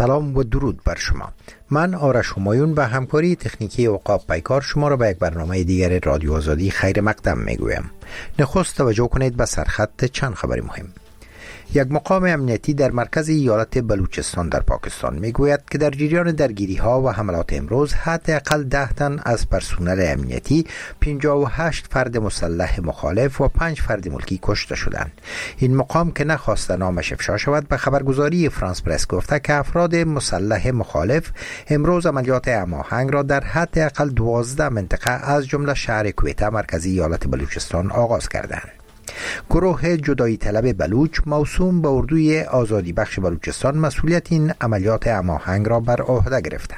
سلام و درود بر شما. من آرش همایون به همکاری تکنیکی عقاب پیکار شما را به یک برنامه دیگر رادیو آزادی خیر مقدم میگویم. نخست توجه کنید به سرخط چند خبر مهم. یک مقام امنیتی در مرکز ایالت بلوچستان در پاکستان میگوید که در جریان درگیری ها و حملات امروز حداقل 10 تن از پرسنل امنیتی، 58 فرد مسلح مخالف و 5 فرد ملکی کشته شدند. این مقام که نخواست نامش افشا شود به خبرگزاری فرانس پرس گفته که افراد مسلح مخالف امروز عملیات هماهنگ را در حداقل 12 منطقه از جمله شهر کویته مرکزی ایالت بلوچستان آغاز کردند. گروه جدایی طلب بلوچ موسوم به اردوی آزادی بخش بلوچستان مسئولیت این عملیات هماهنگ را بر عهده گرفته.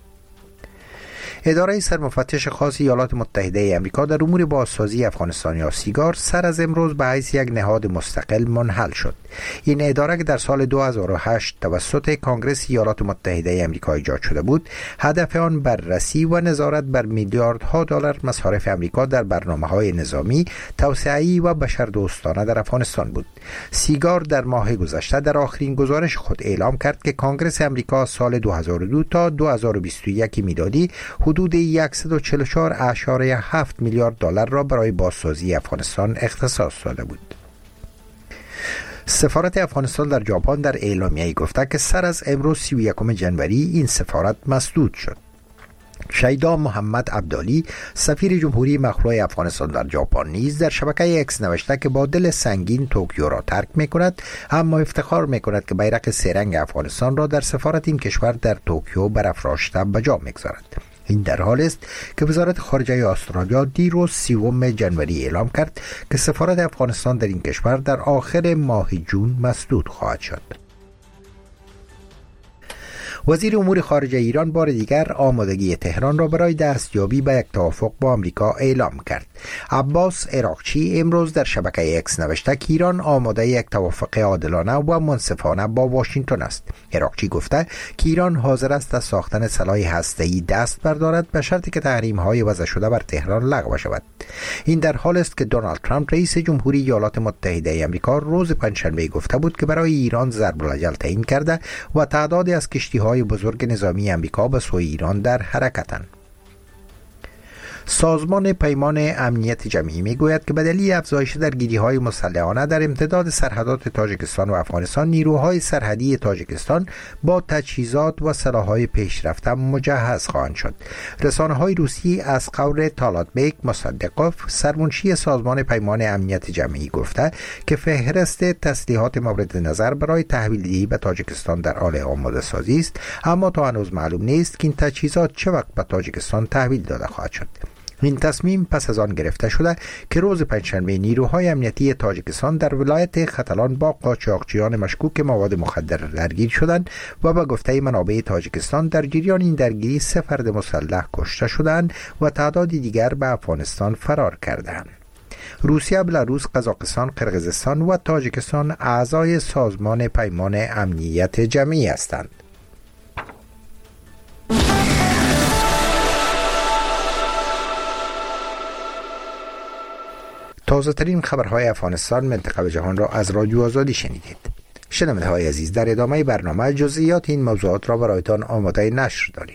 اداره سرمفتش خاص ایالات متحده آمریکا در امور بازسازی افغانستان یا سیگار سر از امروز به حیث یک نهاد مستقل منحل شد. این اداره که در سال 2008 توسط کانگرس ایالات متحده آمریکا ایجاد شده بود، هدف آن بررسی و نظارت بر میلیاردها دلار مصارف آمریکا در برنامه‌های نظامی، توسعه‌ای و بشردوستانه در افغانستان بود. سیگار در ماه گذشته در آخرین گزارش خود اعلام کرد که کانگرس آمریکا سال 2002 تا 2021 میلادی حدود 144.7 میلیارد دلار را برای بازسازی افغانستان اختصاص داده بود. سفارت افغانستان در ژاپن در اعلامیه‌ای گفته که سر از امروز 31 جنوری این سفارت مسدود شد. شیدا محمد عبدالی سفیر جمهوری مخلوع افغانستان در ژاپن نیز در شبکه اکس نوشته که با دل سنگین توکیو را ترک می‌کند، اما افتخار می‌کند که بیرق سه‌رنگ افغانستان را در سفارت این کشور در توکیو برافراشته به جا می‌گذارد. این در حال است که وزارت خارجه استرالیا دیروز 30 جنوری اعلام کرد که سفارت افغانستان در این کشور در آخر ماه جون مسدود خواهد شد. وزیر امور خارجه ایران بار دیگر آمادگی تهران را برای دستیابی به یک توافق با آمریکا اعلام کرد. عباس عراقچی امروز در شبکه اکس نوشته که ایران آماده یک توافق عادلانه و منصفانه با واشنگتن است. عراقچی گفته که ایران حاضر است از ساختن سلاح هسته‌ای دست بردارد به شرطی که تحریم‌های وضع شده بر تهران لغو شود. این در حال است که دونالد ترامپ رئیس جمهوری ایالات متحده آمریکا روز پنجشنبه گفته بود که برای ایران ضرب الاجل تعیین کرده و تعدادی از کشتی‌های بزرگ نظامی آمریکا به سوی ایران در حرکتند. سازمان پیمان امنیت جمعی میگوید که به دلیل افزایش درگیری‌های مسلحانه در امتداد سرحدات تاجیکستان و افغانستان، نیروهای سرحدی تاجیکستان با تجهیزات و سلاح‌های پیشرفته مجهز خواهند شد. رسانه‌های روسی از قول تالاتبیک مصدقوف، سرمنشی سازمان پیمان امنیت جمعی، گفته که فهرست تسلیحات مورد نظر برای تحویل به تاجیکستان در حال آماده سازی است، اما تا هنوز معلوم نیست که این تجهیزات چه وقت به تاجیکستان تحویل داده خواهد شد. این تصمیم پس از آن گرفته شده که روز پنجشنبه نیروهای امنیتی تاجیکستان در ولایت ختلان با قاچاقچیان مشکوک مواد مخدر درگیر شدند و به گفته منابع تاجیکستان در جریان این درگیری 3 فرد مسلح کشته شدند و تعدادی دیگر به افغانستان فرار کردند. روسیه، بلاروس، قزاقستان، قرقیزستان و تاجیکستان اعضای سازمان پیمان امنیت جمعی هستند. تازه ترین خبرهای افغانستان، منطقه و جهان را از رادیو آزادی شنیدید. شنونده های عزیز، در ادامه برنامه جزئیات این موضوعات را برایتان آماده نشر داریم.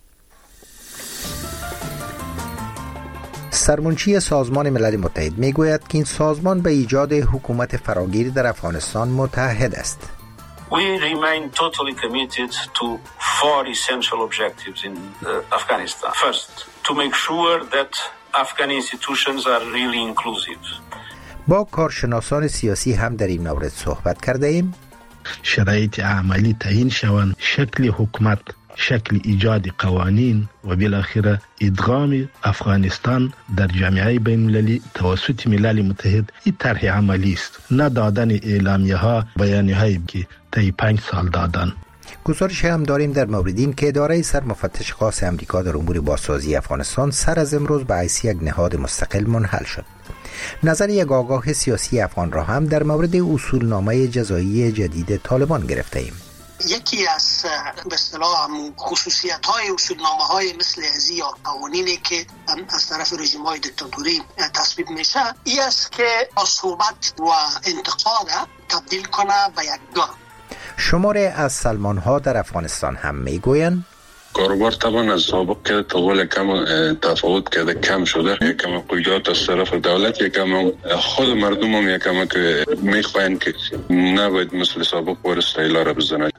سرمنشی سازمان ملل متحد میگوید که این سازمان به ایجاد حکومت فراگیر در افغانستان متحد است. We remain totally committed to 4 essential objectives in Afghanistan. First, to make sure that Afghan institutions are really inclusive. با کارشناسان سیاسی هم در این مورد صحبت کرده ایم. شرایط عملی تعیین شوند، شکل حکومت، شکل ایجاد قوانین و بالاخره ادغام افغانستان در جامعه بین‌المللی توسط ملل متحد این طرح عملی است، نه دادن اعلامیه ها، بیانیه هایی که طی 5 سال دادن. گزارش هم داریم در مورد این که اداره سرمفتش خاص آمریکا در امور بازسازی افغانستان سر از امروز به حیث یک نهاد مستقل منحل شد. نظر یک آگاه سیاسی افغان را هم در مورد اصولنامه جزایی جدید طالبان گرفته ایم. یکی از به اصطلاح خصوصیت‌های اصولنامه‌های مثل ازی یا قوانینی که از طرف رژیم‌های دیکتاتوری تصویب میشه، این است که صحبت و انتقاد تبدیل کنه به یک دو. شماره از سلمان‌ها در افغانستان هم میگویند کاروبار طبعا از سابق که طول کم تفاوت کرده، کم شده. یکم قیودات از طرف دولت، یکم خود مردم هم یکم که میخواین که نباید مثل سابق بار استایلا را بزنند.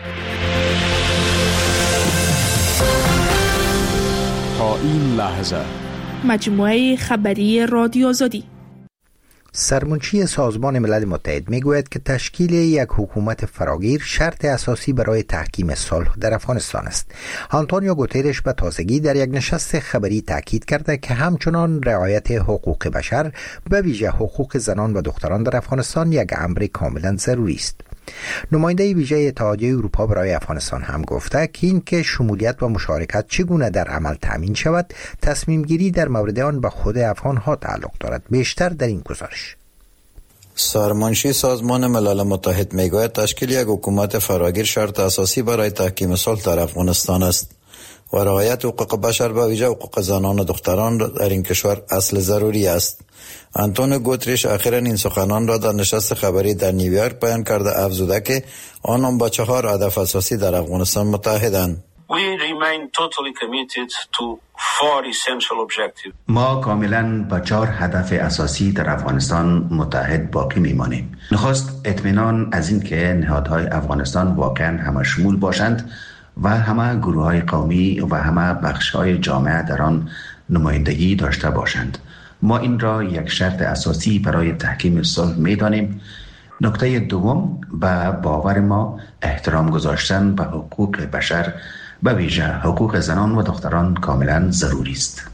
تا این لحظه مجموعه خبری رادیو آزادی. سرمنشی سازمان ملل متحد میگوید که تشکیل یک حکومت فراگیر شرط اساسی برای تحکیم صلح در افغانستان است. آنتونیو گوترش به تازگی در یک نشست خبری تاکید کرده که همچنان رعایت حقوق بشر، به ویژه حقوق زنان و دختران در افغانستان یک امر کاملا ضروری است. نماینده ویژه اتحادیه اروپا برای افغانستان هم گفته که این که شمولیت و مشارکت چگونه در عمل تامین شود، تصمیم گیری در مورد آن به خود افغان‌ها تعلق دارد. بیشتر در این گزارش. سرمنشی سازمان ملل متحد میگوید تشکیل یک حکومت فراگیر شرط اساسی برای تحکیم صلح در افغانستان است و رعایت حقوق بشر به ویژه حقوق زنان و دختران در این کشور اصل ضروری است. آنتونیو گوترش اخیراً این سخنان را در نشست خبری در نیویورک بیان کرده، افزوده که آنان با 4 هدف اساسی در افغانستان متحدند. ما کاملا با 4 هدف اساسی در افغانستان متحد باقی میمانیم. نخست اطمینان از این که نهادهای افغانستان واقعا همه شمول باشند و همه گروه‌های قومی و همه بخش‌های جامعه در آن نمایندگی داشته باشند. ما این را یک شرط اساسی برای تحکیم صلح می‌دانیم. نکته دوم، به باور ما احترام گذاشتن به حقوق بشر، به ویژه حقوق زنان و دختران کاملا ضروری است.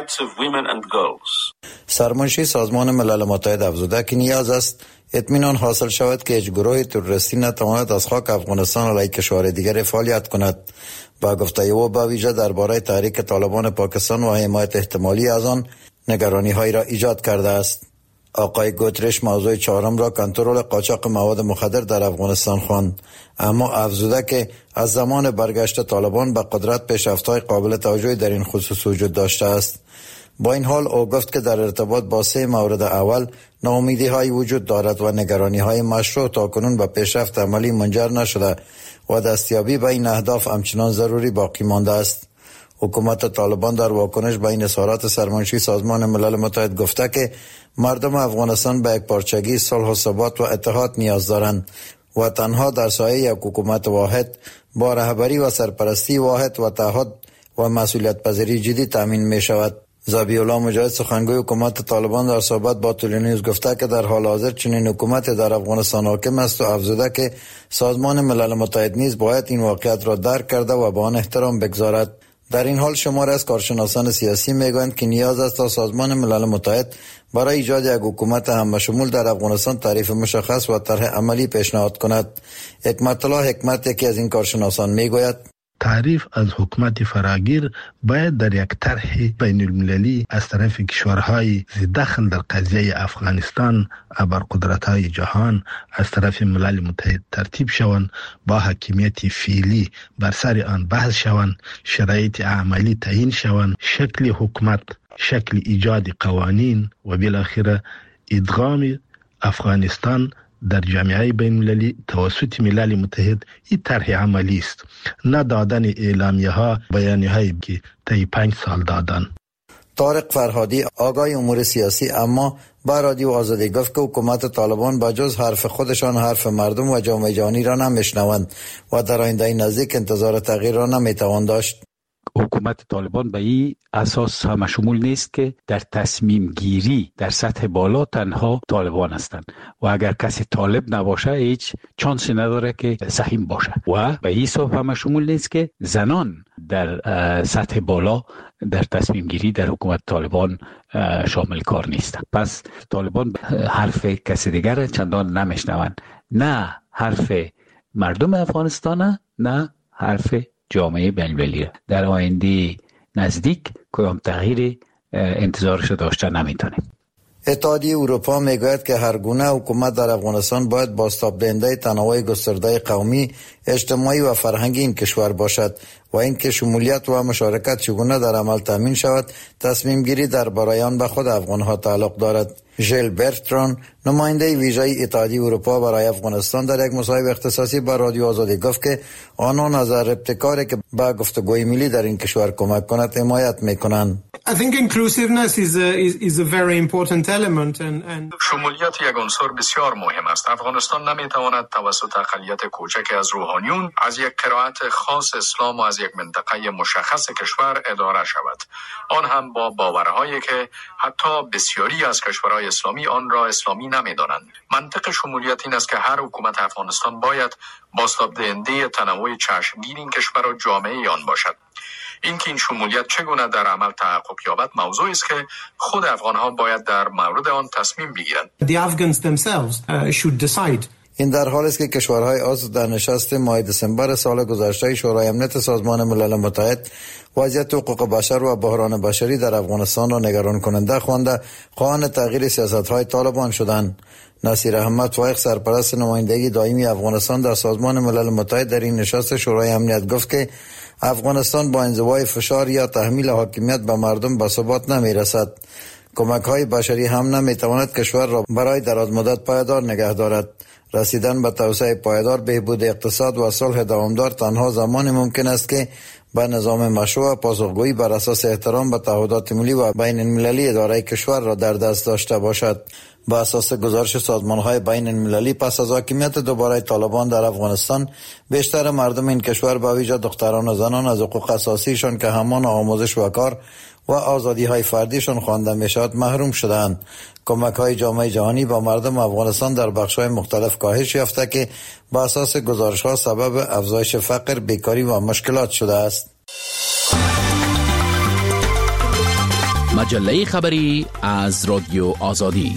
سرمنشی سازمان ملل متحد افزوده که نیاز است اطمینان حاصل شود که هیچ گروه تروریستی نتواند از خاک افغانستان علیه کشور دیگر فعالیت کند. با گفته او به ویژه درباره تحریک طالبان پاکستان و حمایت احتمالی از آن نگرانی هایی را ایجاد کرده است. آقای گوترش موضوع 4 را کنترل قاچاق مواد مخدر در افغانستان خواند، اما افزوده که از زمان برگشت طالبان به قدرت پیشرفت‌های قابل توجهی در این خصوص وجود داشته است. با این حال او گفت که در ارتباط با 3 مورد اول ناامیدی‌هایی وجود دارد و نگرانی‌های مشروع تاکنون به پیشرفت عملی منجر نشده و دستیابی به این اهداف همچنان ضروری باقی مانده است. حکومت طالبان در واکنش به این اظهارات سرمنشی سازمان ملل متحد گفته که مردم افغانستان به یکپارچگی، صلح و ثبات و اتحاد نیاز دارند و تنها در سایه یک حکومت واحد با رهبری و سرپرستی واحد و تعهد و مسئولیت پذیری جدی تامین می شود. ذبیح الله مجاهد سخنگوی حکومت طالبان در صحبت با تلویزیون گفته که در حال حاضر چنین حکومتی در افغانستان حاکم است و افزوده که سازمان ملل متحد نیز باید این واقعیت را درک کرده و به آن احترام بگذارد. در این حال شمار از کارشناسان سیاسی میگویند که نیاز است تا سازمان ملل متحد برای ایجاد یک حکومت همشمول در افغانستان تعریف مشخص و طرح عملی پیشنهاد کند. حکمت الله حکمت یکی از این کارشناسان میگوید تعریف از حکومت فراگیر باید در یک طرح بین المللی از طرف کشورهای دخل در قضیه افغانستان ابرقدرت‌های جهان از طرف ملل متحد ترتیب شوند، با حاکمیت فعلی بر سر آن بحث شوند، شرایط عملی تعیین شوند، شکل حکومت، شکل ایجاد قوانین و بالاخره ادغام افغانستان در جامعه بین المللی توسط ملل متحد. این طرح عملی است، نه دادن اعلامیه ها، بیانیه هایی که طی 5 سال دادن. طارق فرهادی آگاه امور سیاسی اما با رادیو آزادی گفت که حکومت طالبان با جز حرف خودشان حرف مردم و جامعه جهانی را نمیشنوند و در آینده نزدیک انتظار تغییر را نمیتوان داشت. حکومت طالبان به این اساس همشمول نیست که در تصمیم گیری در سطح بالا تنها طالبان هستند و اگر کسی طالب نباشه هیچ چانسی نداره که سهیم باشه و به این حساب همشمول نیست که زنان در سطح بالا در تصمیم گیری در حکومت طالبان شامل کار نیستند. پس طالبان حرف کسی دیگر چندان نمیشنوند، نه حرف مردم افغانستان، نه حرف جامعه بین‌المللی. در آینده نزدیک کدام تغییر انتظارش داشته نمیتونیم. اتحادیه اروپا میگوید که هر گونه حکومت در افغانستان باید بازتاب دهنده تنوع گسترده قومی، اجتماعی و فرهنگی این کشور باشد و اینکه شمولیت و مشارکت چگونه در عمل تامین شود تصمیم گیری درباره آن به خود افغانها تعلق دارد. ژیل برتران، نماینده ویژه اتحادیه اروپا برای افغانستان، در یک مصاحبه اختصاصی با رادیو آزادی گفت که آنان از ابتکاری که به گفتگوی ملی در این کشور کمک کند حمایت میکنند. شمولیت یک عنصر بسیار مهم است. افغانستان نمیتواند توسط اقلیت کوچک از روحانیون از یک قرائت خاص اسلام و از یک منطقه مشخص کشور اداره شود، آن هم با باورهایی که حتی بسیاری از کشورهای اسلامی آن را اسلامی نمیدانند. منطق شمولیت این است که هر حکومت افغانستان باید بازتاب دهنده تنوع چشمگیر این کشور و جامعه آن باشد. اینکه این شمولیت چگونه در عمل تحقق یابد موضوعی است که خود افغان‌ها باید در مورد آن تصمیم بگیرند. این در حالی است که کشورهای عضو در نشست ماه دسامبر سال گذشته شورای امنیت سازمان ملل متحد وضعیت حقوق بشر و بحران بشری در افغانستان را نگران کننده خوانده خواهان تغییر سیاست‌های طالبان شدند. نصیر احمد فایق، سرپرست نمایندگی دائمی افغانستان در سازمان ملل متحد، در این نشست شورای امنیت گفت که افغانستان با انزوای فشار یا تحمیل حاکمیت به مردم به ثبات نمی‌رسد. کمک‌های بشری هم نمی‌تواند کشور را برای دراز مدت پایدار نگه دارد. رسیدن به توسعه پایدار، بهبود اقتصاد و صلح دوامدار تنها زمان ممکن است که با نظام مشروع و پاسخگویی بر اساس احترام به تعهدات ملی و بین المللی اداره کشور را در دست داشته باشد. با اساس گزارش سازمان‌های بین المللی، پس از حاکمیت دوباره طالبان در افغانستان، بیشتر مردم این کشور به ویژه دختران و زنان از حقوق اساسیشان که همان آموزش و کار و آزادی‌های فردیشان خوانده می‌شود محروم شدند. کمک‌های جامعه جهانی با مردم افغانستان در بخش‌های مختلف کاهش یافته که با اساس گزارش‌ها سبب افزایش فقر، بیکاری و مشکلات شده است. مجله خبری از رادیو آزادی.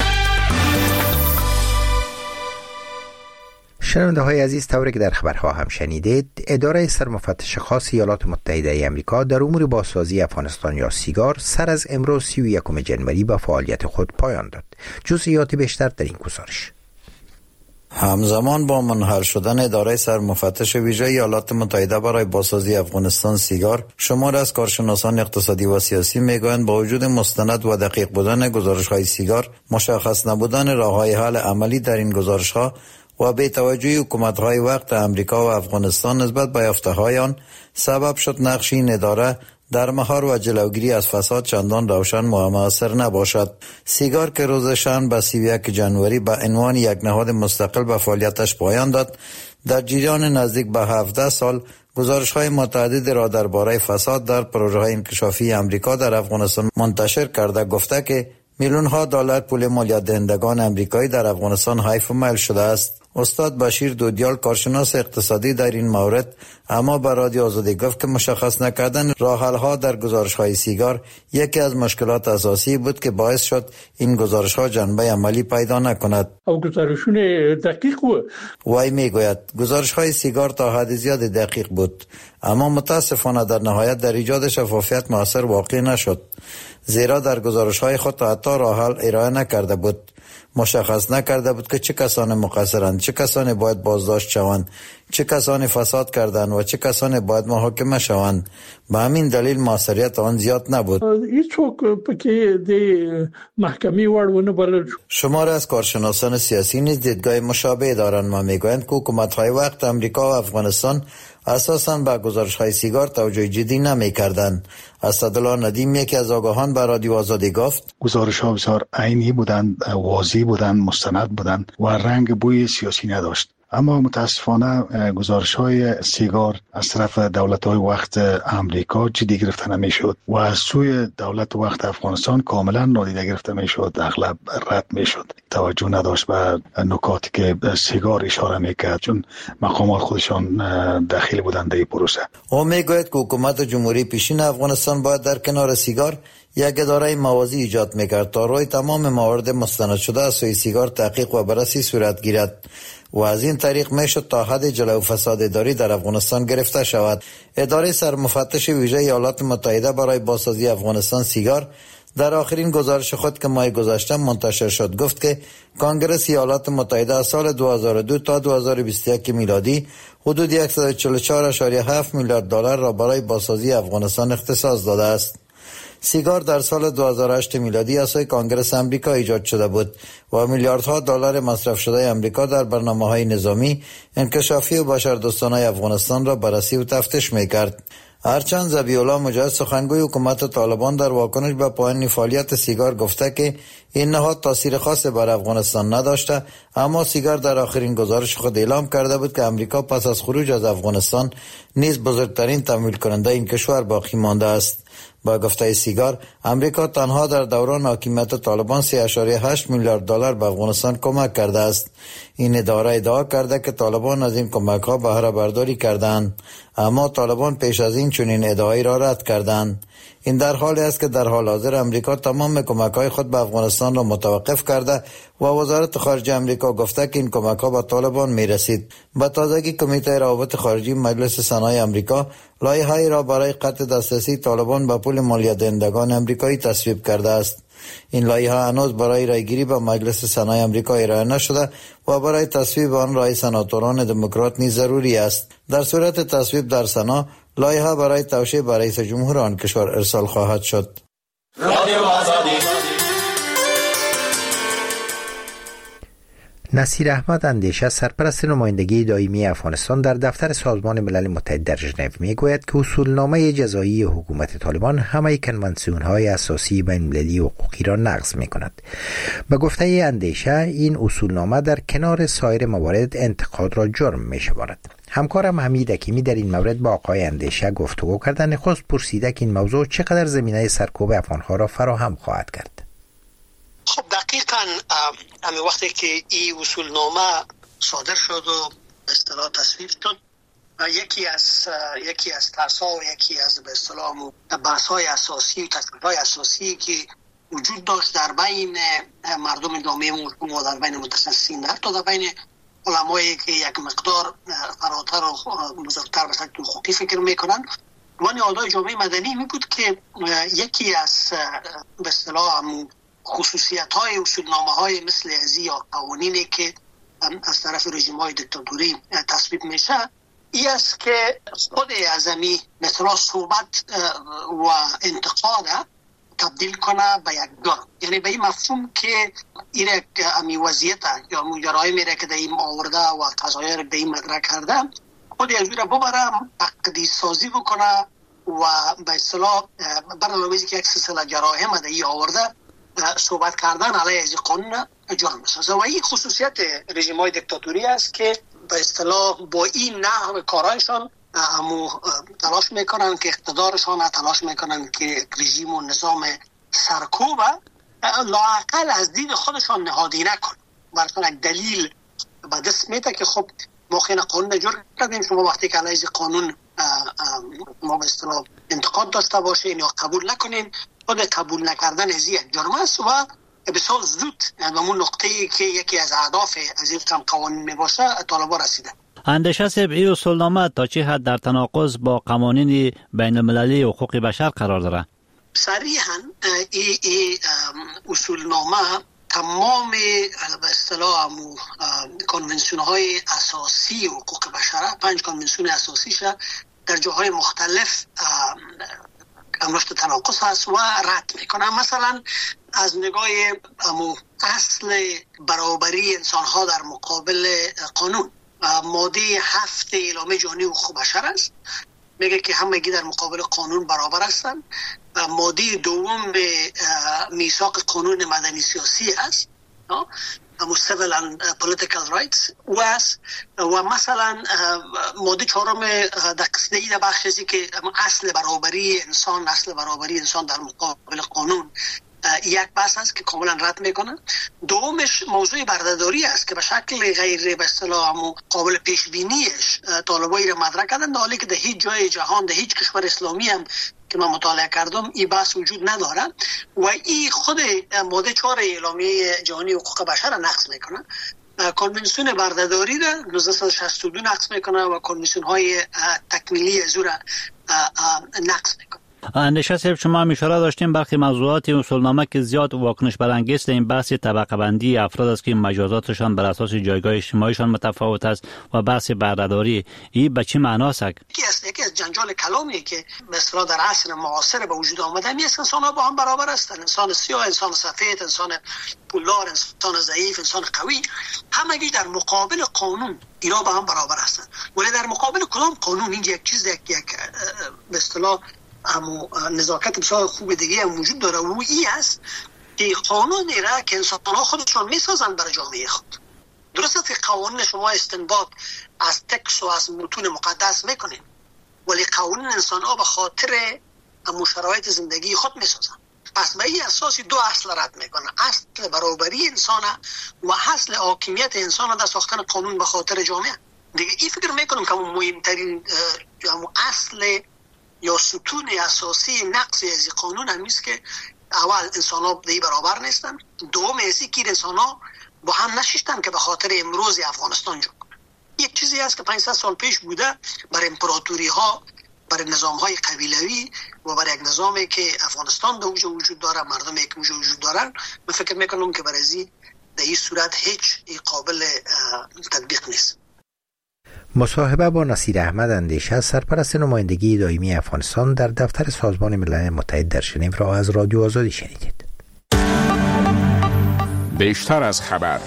شنونده های عزیز، طوری که در خبرها هم شنیدید، اداره سرمفتش خاص ایالات متحده ای آمریکا در امور بازسازی افغانستان یا سیگار سر از امروز 31 جنوری به فعالیت خود پایان داد. جزئیات بیشتر در این گزارش. همزمان با منحل شدن اداره سرمفتش ویژه ایالات متحده برای بازسازی افغانستان سیگار، شمار از کارشناسان اقتصادی و سیاسی میگویند با وجود مستند و دقیق بودن گزارش‌های سیگار، مشخص نبودن راه‌های حل عملی در این گزارش‌ها و به توجه حکومت‌های وقت امریکا و افغانستان نسبت به یافته‌های آن، سبب شد نقش این اداره در مهار و جلوگیری از فساد چندان روشن و مؤثر نباشد. سیگار که روز شنبه 31 جنوری به عنوان یک نهاد مستقل به فعالیتش پایان داد، در جریان نزدیک به 17 سال گزارش‌های متعدد را درباره فساد در پروژه‌های انکشافی امریکا در افغانستان منتشر کرده گفته که میلیون‌ها دلار پول مالیات دهندگان امریکایی در افغانستان حیف و میل شده است. استاد بشیر دودیال، کارشناس اقتصادی در این مورد، اما به رادیو آزادی گفت که مشخص نکردن راه‌حل‌ها در گزارش‌های سیگار یکی از مشکلات اساسی بود که باعث شد این گزارش‌ها جنبه عملی پیدا نکند. او گزارشون دقیق بود. وی میگوید گزارش‌های سیگار تا حد زیاد دقیق بود، اما متاسفانه در نهایت در ایجاد شفافیت مؤثر واقع نشد، زیرا در گزارش‌های خود تا حتی راه حل ارائه نکرده بود. مشخص نکرده بود که چه کسان مقصرند، چه کسانی باید بازداشت شوند، چه کسانی فساد کردند و چه کسانی باید محاکمه شوند. به همین دلیل موثریت آن زیاد نبود. شمار از کارشناسان سیاسی نیز دیدگاه مشابه دارند و میگویند که حکومت‌های وقت امریکا و افغانستان اساساً به گزارش‌های سیگار توجه جدی نمی‌کردند. اسدالله ندیم، یکی از آگاهان، به رادیو آزادی گفت گزارش‌ها بسیار عینی بودند، واضح بودند، مستند بودند و رنگ بوی سیاسی نداشت. اما متاسفانه گزارش‌های سیگار از طرف دولت‌های وقت امریکا جدی گرفته نمی‌شد و از سوی دولت وقت افغانستان کاملا نادیده گرفته می‌شد، اغلب رد می‌شد. توجه نداشت به نکاتی که سیگار اشاره می‌کرد، چون مقامات خودشان دخیل بودند در این پروسه. او میگوید که حکومت جمهوری پیشین افغانستان باید در کنار سیگار یک اداره موازی ایجاد می‌کرد تا روی تمام موارد مستند شده از سوی سیگار تحقیق و بررسی صورت گیرد و از این طریق میشد تا حد جلو فساد اداری در افغانستان گرفته شود. اداره سرمفتش ویژه ایالات متحده برای بازسازی افغانستان سیگار در آخرین گزارش خود که ماه گذشته منتشر شد گفت که کنگره ایالات متحده از سال 2002 تا 2021 میلادی حدود 144.7 میلیارد دلار را برای بازسازی افغانستان اختصاص داده است. سیگار در سال 2008 میلادی از سوی کنگره آمریکا ایجاد شده بود و میلیاردها دلار مصرف شده آمریکا در برنامه‌های نظامی، انکشافی و بشردوستانه افغانستان را بررسی و تفتیش می‌کرد. هرچند ذبیح الله مجاهد سخنگوی حکومت طالبان در واکنش به پایان فعالیت سیگار گفته که این نهاد تاثیر خاصی بر افغانستان نداشته، اما سیگار در آخرین گزارش خود اعلام کرده بود که امریکا پس از خروج از افغانستان نیز بزرگترین تمویل کننده این کشور باقی مانده است. با گفته سیگار، امریکا تنها در دوران حاکمیت طالبان 3.8 میلیارد دلار به افغانستان کمک کرده است. این اداره ادعا کرده که طالبان از این کمک ها بهره برداری کردند، اما طالبان پیش از این چنین ادعایی را رد کردند. این در حالی است که در حال حاضر امریکا تمام کمک های خود به افغانستان را متوقف کرده و وزارت خارجه امریکا گفته که این کمک ها به طالبان می رسید. به تازگی کمیته روابط خارجی مجلس سنای امریکا لایحه‌ای را برای قطع دسترسی طالبان به پول مالیات دهندگان امریکایی تصویب کرده است. این لایحه هنوز برای رایگیری به مجلس سنای امریکا ارائه نشده و برای تصویب آن رای سناتوران دموکرات نیز ضروری است. در صورت تصویب در سنا، لایحه برای توشیح به رئیس جمهور آن کشور ارسال خواهد شد. نصیر احمد اندیشه، سرپرست نمایندگی دائمی افغانستان در دفتر سازمان ملل متحد در ژنو میگوید که اصولنامه جزایی حکومت طالبان همه کنوانسیون‌های اساسی بین‌المللی حقوقی را نقض می‌کند. به گفته اندیشه، این اصولنامه در کنار سایر موارد انتقاد را جرم می‌شمارد. همکارم حمید حکیمی در این مورد با آقای اندیشه گفتگو کرد. نخست پرسیده که این موضوع چقدر زمینه سرکوب افغان‌ها را فراهم خواهد کرد. خب دقیقاً همین وقتی که این اصولنامه صادر شد و به اصطلاح تصویب شد، یکی از ترس‌ها و یکی از به اصطلاح بحث‌های اساسی و تفکیرهای اساسی که وجود داشت در بین مردم جامعه مردم و در بین متخصصین، حتی در بین علمایی که یک مقدار فراتر و بزرگتر به شکل حقوقی فکر میکنن و نهادهای جامعه مدنی می بود که یکی از به اصطلاح خصوصیت‌های اصولنامه‌های مثل ازی یا قوانینی که از طرف رژیم‌های دیکتاتوری تصویب میشه این است که خود اعظمی مثلا صحبت و انتقاد تبدیل کنه به یک جرم، یعنی به این مفهوم که این امی وضعیت یا جرایمی را که در این آورده و قضایای را به این مدرک کرده خود از را ببره عقدی سازی بکنه و به اصطلاح برنامه‌ریزی که یک سلسله جرایم در این آورده صحبت کردن علیه از قانون جرم بسازه و این خصوصیت رژیم‌های دیکتاتوری است که به اصطلاح با این نحو کارایشان تلاش میکنن که اقتدارشان تلاش میکنن که رژیم و نظام سرکوب لااقل از دید خودشان نهادی نکن. براتون یک دلیل به دست میده که خب ما خیلی قانون جور کردیم، شما وقتی که علیه قانون ما به اصطلاح انتقاد داشته باشین یا قبول نکنین، خود قبول نکردن از یک جرم است و بسیار زود به اون نقطه‌ای که یکی از اهداف از این قوانین میباشه طالبان رسیده. اندیشه صاحب، این اصولنامه تا چه حد در تناقض با قوانین بین المللی حقوق بشر قرار داره؟ صریحاً این اصولنامه تمام به اصطلاح کنونسیون های اساسی حقوق بشر، 5 کنونسیون اساسیش در جاهای مختلف رشد تناقض هست و رد میکنه. مثلا از نگاه اصل برابری انسان ها در مقابل قانون، ماده 7 اعلامیه جهانی حقوق بشر است، میگه که همگی در مقابل قانون برابر هستند. ماده 2 به میثاق قانون مدنی سیاسی است، civil and political rights و مثلا ماده 4 در قسمتی در بخشی که اصل برابری انسان در مقابل قانون یک بحث است که کاملا رد میکنن. دومش موضوع بردهداری است که به شکل غیر به اصطلاح قابل پیش بینیش طالبایی را مطرح کردن، در حالی که در هیچ جای جهان، در هیچ کشور اسلامی هم که من مطالعه کردم این بحث وجود نداره و این خود ماده 4 اعلامیه جهانی حقوق بشر را نقض میکنه. کنونسیون بردهداری را 1962 نقض میکنه و کنونسیون های تکمیلی از او را نقض میکنه. اندیشه صاحب، شما هم اشاره داشتیم برخی موضوعات اصولنامه که زیاد واکنش برانگیز است، این بحث طبقه بندی افراد است که مجازاتشان بر اساس جایگاه اجتماعیشان متفاوت است و بحث بهره‌داری. این به چه معناست؟ یکی از جنجال کلامی که مثلا در عصر معاصر به وجود آمده است که انسان‌ها با هم برابر هستند. انسان سیاه، انسان سفید، انسان پولدار، انسان ضعیف، انسان قوی، همگی در مقابل قانون اینا با هم برابر هستند. ولی در مقابل کدام قانون؟ این یک چیز یک به اصطلاح نزاکت بسیار خوب دیگه هم وجود داره و این است که قانونی را که انسان‌ها خودشون میسازن برای جامعه خود. درست است که قوانین شما استنباط از تکست و از متون مقدس میکنین، ولی قوانین انسان‌ها به خاطر شرایط زندگی خود میسازن. پس به این اساس دو اصل رد میکنه: اصل برابری انسان و اصل حاکمیت انسان در ساختن قانون به خاطر جامعه. دیگه این فکر میکنم که مهمترین اصل یا ستون اساسی نقص از قانون همیست که اول انسان ها دیگه برابر نیستن، دوم ایسی که انسان ها با هم نشیشتن که به خاطر امروز افغانستان جو. یک چیزی هست که 500 سال پیش بوده بر امپراتوری ها، بر نظام های قبیلوی و بر یک نظامی که افغانستان در وجود داره، مردمی که وجود دارن. من فکر میکنم که برای در این صورت هیچ قابل تطبیق نیست. مصاحبه با نصیر احمد اندیشه، سرپرست نمایندگی دائمی افغانستان در دفتر سازمان ملل متحد در ژنو را از رادیو آزادی شنیدید. بیشتر از خبر.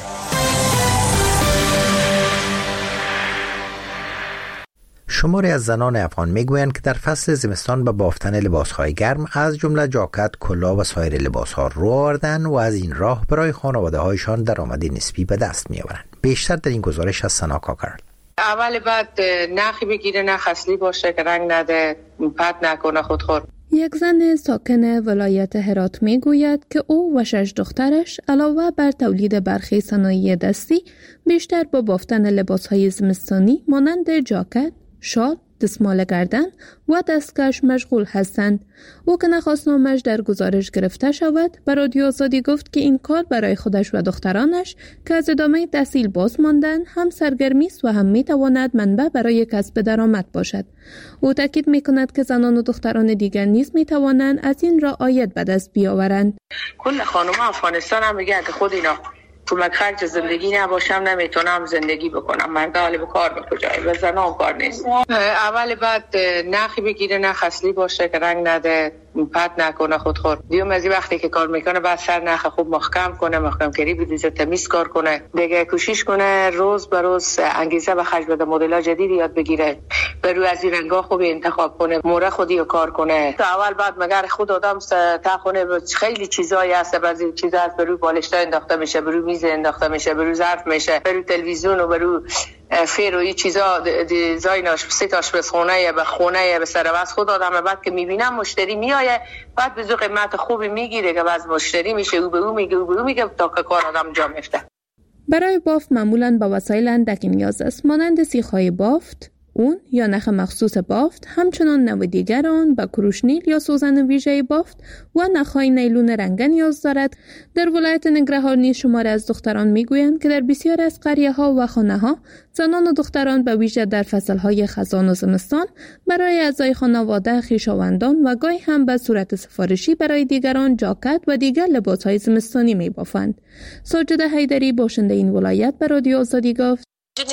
شماری از زنان افغان میگویند که در فصل زمستان به بافتن لباسهای گرم از جمله جاکت، کلاه و سایر لباسها رو آوردند و از این راه برای خانواده‌هایشان درآمد نسبی به دست می‌آورند. بیشتر در این گزارش از سنا کاکر. اول بعد نخی بگیره، نخ اصلی باشه که رنگ نده، پت نکنه خودخور. یک زن ساکن ولایت هرات می گوید که او و 6 دخترش علاوه بر تولید برخی صنایع دستی بیشتر با بافتن لباسهای زمستانی مانند جاکت، شال، دستمال گردن و دستکش مشغول هستند. او که نخواست نامش در گزارش گرفته شود، به رادیو آزادی گفت که این کار برای خودش و دخترانش که از ادامه تحصیل باز ماندن هم سرگرمی است و هم میتواند منبع برای کسب درآمد باشد. او تاکید میکند که زنان و دختران دیگر نیز میتوانند از این راه عاید به دست بیاورند. کل خانم افغانستان هم میگه که خود اینا کمک خرج زندگی نباشم نمیتونم زندگی بکنم، مردا حالا به کار به کجای و زنان کار نیست. اول بعد نخی بگیره، نخ اصلی باشه که رنگ نده، پت نکنه خودخور. دیوم از وقتی که کار میکنه بعد سر نخ خوب محکم کنه، محکم کاری بدیزه، تمیز کار کنه، دیگه کوشش کنه روز به روز انگیزه به خرج بده، مدل‌ها جدید یاد بگیره، برو از این رنگا خوب انتخاب کنه، موره خودی رو کار کنه. تا اول بعد مگر خود آدم تا خونه خیلی چیزایی هست، بعضی چیزا هست برو بالشتا انداخته میشه، برو میز انداخته میشه، برو ظرف میشه، برو تلویزیون و برو فیر و این چیزا دیزایناش سه تاش به خونه به خونه به سر واسه خود آدم بعد که میبینم مشتری میایه بعد به قیمت خوبی میگیره که باز مشتری میشه او به او میگه تا که کار آدم جا میفته. برای بافت معمولاً با وسایل اندکی نیاز است، مانند سیخ‌های بافت، اون یا نخ مخصوص بافت، همچنان نوع دیگر آن با کروشنیل یا سوزن ویژه بافت و نخهای نیلون رنگه نیاز دارد. در ولایت ننگرهار نیز شماری از دختران میگویند که در بسیار از قریه‌ها و خانه‌ها زنان و دختران به ویژه در فصل‌های خزان و زمستان برای اعضای خانواده، خویشاوندان و گاهی هم به صورت سفارشی برای دیگران جاکت و دیگر لباس‌های زمستانی می‌بافند. ساجده حیدری باشنده این ولایت به رادیو آزادی گفت: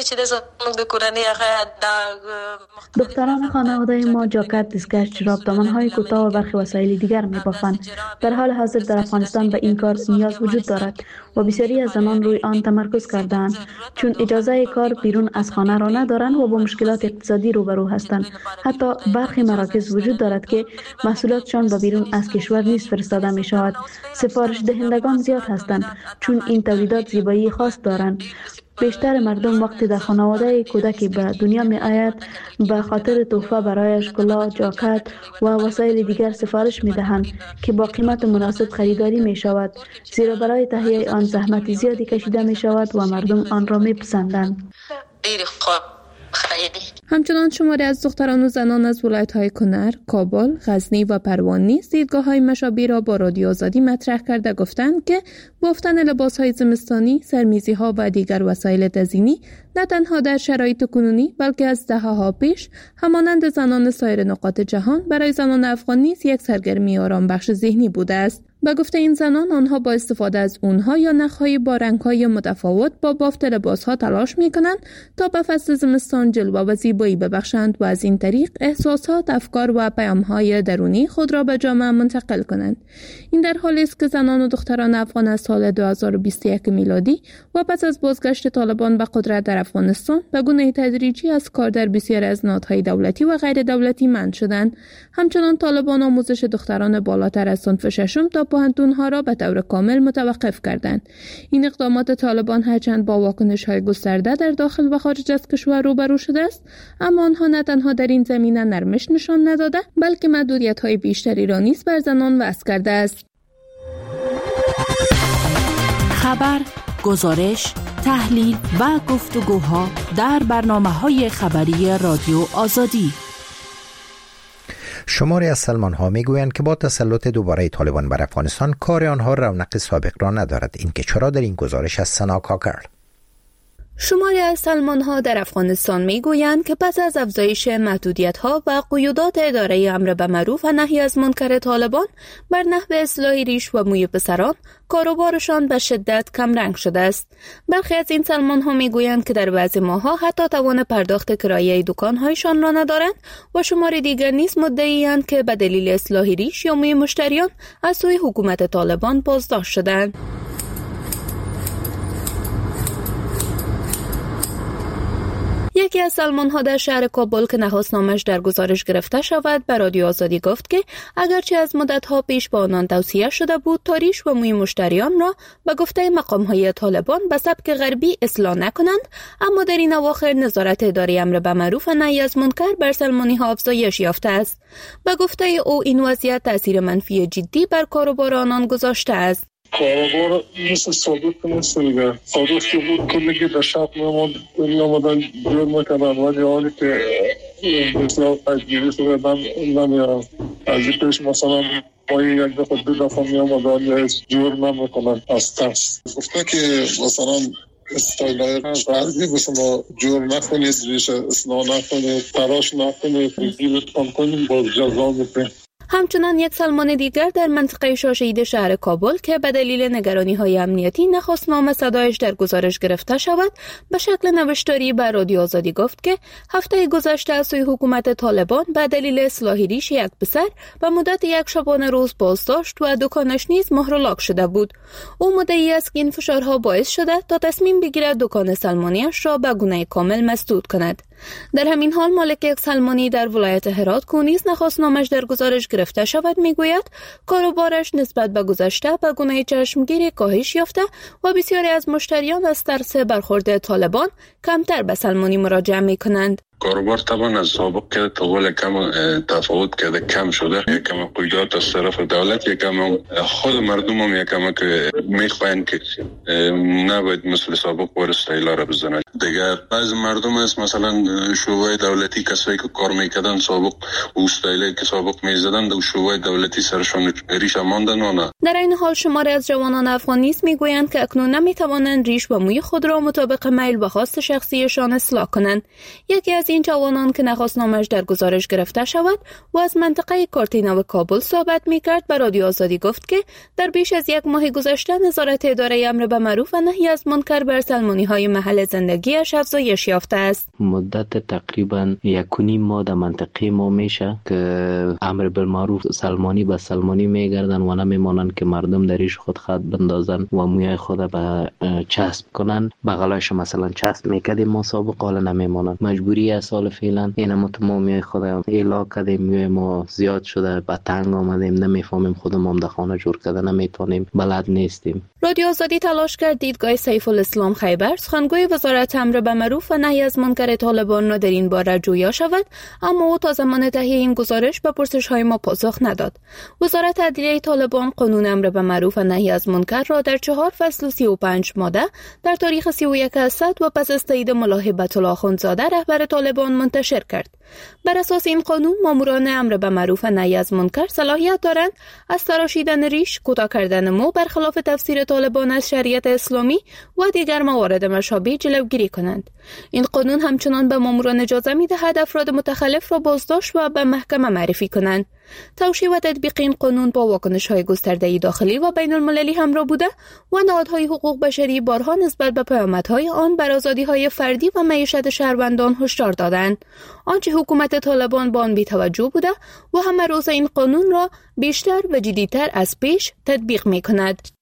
دختران خانواده ما جاکت، دستکش، جوراب، دامن‌های کوتاه و برخی وسایل دیگر می‌بافند. در حال حاضر در افغانستان به این کار نیاز وجود دارد و بسیاری از زنان روی آن تمرکز کرده‌اند، چون اجازه کار بیرون از خانه را ندارند و با مشکلات اقتصادی روبرو هستند. حتی برخی مراکز وجود دارد که محصولاتشان به بیرون از کشور نیز فرستاده می‌شود. سفارش دهندگان زیاد هستند، چون این تولیدات زیبایی خاص دارند. بیشتر مردم وقتی در خانواده کودکی به دنیا می آید به خاطر تحفه برایش کلاه، جاکت و وسایل دیگر سفارش می دهند که با قیمت مناسب خریداری می شود، زیرا برای تهیه آن زحمت زیادی کشیده می شود و مردم آن را می پسندند. همچنان شماری از دختران و زنان از ولایت‌های کنر، کابل، غزنی و پروان نیز دیدگاه‌های مشابه را با رادیو آزادی مطرح کرده گفتند که بافتن لباس‌های زمستانی، سرمیزی‌ها و دیگر وسایل تزیینی نه تنها در شرایط کنونی بلکه از دهه‌ها پیش همانند زنان سایر نقاط جهان برای زنان افغان نیز یک سرگرمی آرامبخش ذهنی بوده است. به گفته این زنان آنها با استفاده از اونها یا نخ‌های با رنگ‌های متفاوت با بافت لباس‌ها تلاش می‌کنند تا به فصل زمستان جلوه و زیبایی ببخشند و از این طریق احساسات، افکار و پیام‌های درونی خود را به جامعه منتقل کنند. این در حالی است که زنان و دختران افغان از سال 2021 میلادی و پس از بازگشت طالبان به قدرت در افغانستان به گونه تدریجی از کار در بسیاری از نهادهای دولتی و غیر دولتی منع شدند. همچنان طالبان آموزش دختران بالاتر از صنف ششم تا پوهنتون‌ها را به طور کامل متوقف کردند. این اقدامات طالبان هرچند با واکنش‌های گسترده در داخل و خارج از کشور روبرو شده است، اما آنها نه تنها در این زمینه نرمش نشان نداده، بلکه محدودیت‌های بیشتری را نیز بر زنان وضع کرده است. خبر، گزارش، تحلیل و گفتگوها در برنامه‌های خبری رادیو آزادی. شماری از سلمان‌ها میگویند که با تسلط دوباره طالبان بر افغانستان کار آنها رونق سابق را ندارد. این که چرا در این گزارش از سنا کاکر. شماری از سلمان‌ها در افغانستان میگویند که پس از افزایش محدودیت‌ها و قیودات اداره امر به معروف و نهی از منکر طالبان بر نحو اصلاح ریش و موی پسران، کاروبارشان به شدت کمرنگ شده است. برخی از این سلمان‌ها میگویند که در بعضی ماه‌ها حتی توان پرداخت کرایه دکان‌هایشان را ندارند و شماری دیگر نیز مدعی‌اند که به دلیل اصلاح ریش یا موی مشتریان از سوی حکومت طالبان بازداشت شدند. یکی از سلمان‌ها در شهر کابل که نخست نامش در گزارش گرفته شود به رادیو آزادی گفت که اگرچه از مدت‌ها پیش به آنان توصیه شده بود تا ریش و موی مشتریان را به گفته مقام‌های طالبان به سبک غربی اصلاح نکنند، اما در این اواخر نظارت اداره امر به معروف و نهی از منکر بر سلمانی‌ها افزایش یافته است. به گفته او این وضعیت تاثیر منفی جدی بر کاروبار آنان گذاشته است. کاروبار مثل سابق نیست دیگه. سابق که بود کلگی در شب میامدن جور میکنن، ولی حالی که بسیار تجگیری شده نمیارن. از این پیش مثلا مایی یک دفعه دو دفعه میامدن یا جور نمیکنن از ترس. گفته که مثلا استایلای غربی به شما جور نکنید، ریش اصلاح نکنید، تراش نکنید، گیرتان کنید، باز جزا میکنید. همچنان یک سلمان دیگر در منطقه شاشه‌اید شهر کابل که به دلیل نگرانی‌های امنیتی نخست نام صدایش در گزارش گرفته شود به شکل نوشتاری به رادیو آزادی گفت که هفته گذشته از سوی حکومت طالبان به دلیل اصلاح ریش یک پسر به مدت یک شبانه روز بازداشت و دکانش نیز مهر لاک شده بود. او مدعی است که این فشارها باعث شده تا تصمیم بگیرد دکان سلمانیش را به گونه کامل مسدود کند. در همین حال مالک یک سلمانی در ولایت هرات که نیز نخست نامش در گزارش گرفته شود میگوید کاروبارش نسبت به گذشته به گونه چشمگیری کاهش یافته و بسیاری از مشتریان از ترس برخورد طالبان کمتر به سلمانی مراجعه میکنند. کاروبار طبعا از سابق که طول کم تفاوت کرده، کم شده. یکم قیودات از طرف دولت، یکم خود مردم هم یکم که میخواین که نباید مثل سابق بار استایلا را بزنند. دیگر بعض مردم است مثلا شعبه دولتی کسایی که کار میکردن سابق استایلی که سابق میزدن در شعبه دولتی سرشون ریش ماندن و نه. در این حال شماری از جوانان افغان نیز میگویند که اکنون نمیتوانند ریش و موی خود را مطابق میل و خواست شخصیشان اصلاح کنند. یکی از این جوانان که نخست نامش در گزارش گرفته شود و از منطقه کارتینا و کابل صحبت میکرد به رادیو آزادی گفت که در بیش از یک ماه گذشته نظارت اداره امر به معروف و نهی از منکر بر سلمانی‌های محل زندگیش افزایش یافته است. مدت تقریبا 1.5 ماه در منطقه ما میشه که امر بالمعروف سلمانی به سلمانی میگردن و نمیمانند که مردم در ریش خود خط بندازن و موی خود به چسب کنن. بغلش مثلا چسب میکردیم ما سابق، حالا نمیمانند. مجبوری یه سال فعلا این متمامی خود ایلا کردیم، میوه ما زیاد شده، به تنگ آمدیم، نمیفهمیم خودمون در خانه جور کرده نمیتونیم، بلد نیستیم. رادیو آزادی تلاش کرد دیدگاه سیف الاسلام خیبر، سخنگوی وزارت امر به معروف و نهی از منکر طالبان را در این باره جویا شود، اما او تا زمان تهیه این گزارش به پرسش‌های ما پاسخ نداد. وزارت عدلیه طالبان قانون امر به معروف و نهی از منکر را در 4 فصل و 35 ماده در تاریخ 31 اسد و پس از تایید ملا هیبت الله اخندزاده رهبر طالبان منتشر کرد. بر اساس این قانون ماموران امر به معروف و نهی از منکر صلاحیت دارند از تراشیدن ریش، کوتاه کردن مو برخلاف تفسیر طالبان از شریعت اسلامی و دیگر موارد مشابه جلوگیری کنند. این قانون همچنان به ماموران اجازه می‌دهد افراد متخلف را بازداشت و به محکمه معرفی کنند. توشیح و تطبیق این قانون با واکنش‌های گسترده داخلی و بین المللی همراه بوده و نهادهای حقوق بشری بارها نسبت به پیامدهای آن بر آزادی‌های فردی و معیشت شهروندان هشدار دادند. آنچه حکومت طالبان با آن بی‌توجه بوده و همه روز این قانون را بیشتر و جدی‌تر از پیش تطبیق می‌کند.